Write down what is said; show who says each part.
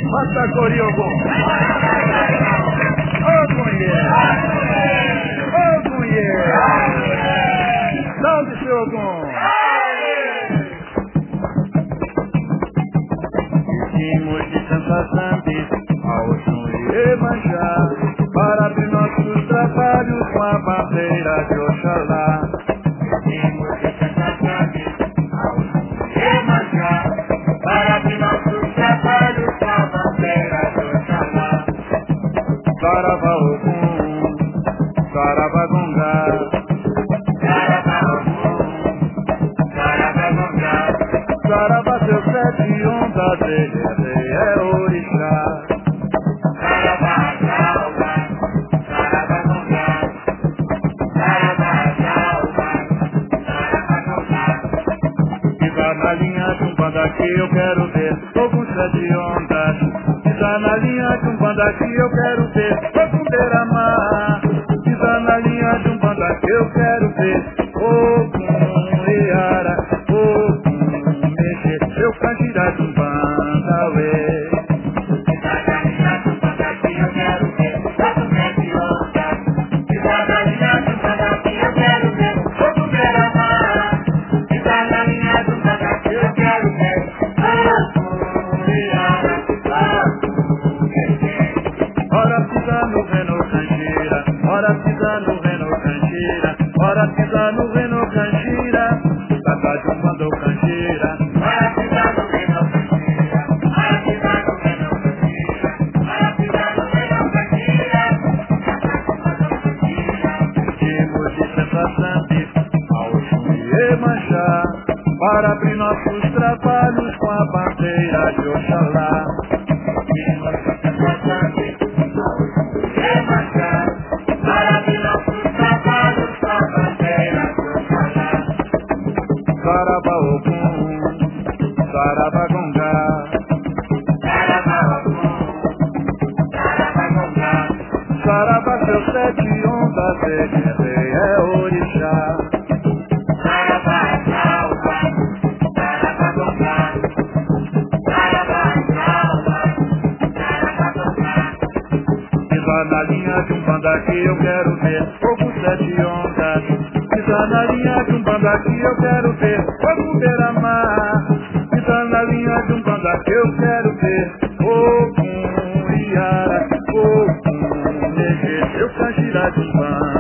Speaker 1: Matacoriogum. Ô mulher! Ô mulher! Salve, seu Ogum! Vestimos de Santa Santi ao Oxum e Iemanjá para abrir nossos trabalhos com a bandeira de Oxalá. Vestimos de Santa Santi ao Oxum e Iemanjá para abrir nossos trabalhos com a bandeira de Oxalá. Saravá Ogum, Saravá Gongá, Saravá seu sete ondas, ele é orixá. Saravá salva, Saravá gongá, Saravá salva, Saravá gongá. Pisa na linha de um banda que eu quero ver, Ogum sete ondas. Pisa na linha de um banda que eu quero ver, Ogum beira-mar. Pisa na linha de um banda que eu quero ver, Ogum Iara, Ogum eu candirá de um banda, ué. Pisa na linha de um banda que eu quero ver, Ogum sete ondas. Pisa na linha de um banda que eu quero ver, Ogum beira-mar. Pisa na linha de um banda que eu quero ver, Ogum Iara, Ogum ora pisa no Reno Canjira, ora pisa no Reno Canjira, ora pisa no Reno Canjira, Tata de um bando Canjira. Ora pisa no Reno Canjira, ora pisa no Reno Canjira, ora pisa no Reno Canjira, Tata de um bando Canjira. Vestimos de Santa Santi ao Oxum e Iemanjá para abrir nossos trabalhos com a bandeira de Oxalá. Vestimos de Santa Santi para abrir nossos trabalhos com a bandeira de Oxalá. Saravá Ogum, Saravá Gongá, Saravá Ogum, Saravá Gongá. Saravá seu sete ondas, ele é orixá. Saravá salva, Saravá gongá, Saravá salva, Saravá gongá. Pisa na linha de um banda que eu quero ver, Ogum sete ondas. Pisa na linha de um banda que eu quero ver, Ogum beira-mar. Pisa na linha de um banda que eu quero ver, Ogum Iara, Ogum Negê, eu canjirá de um banda.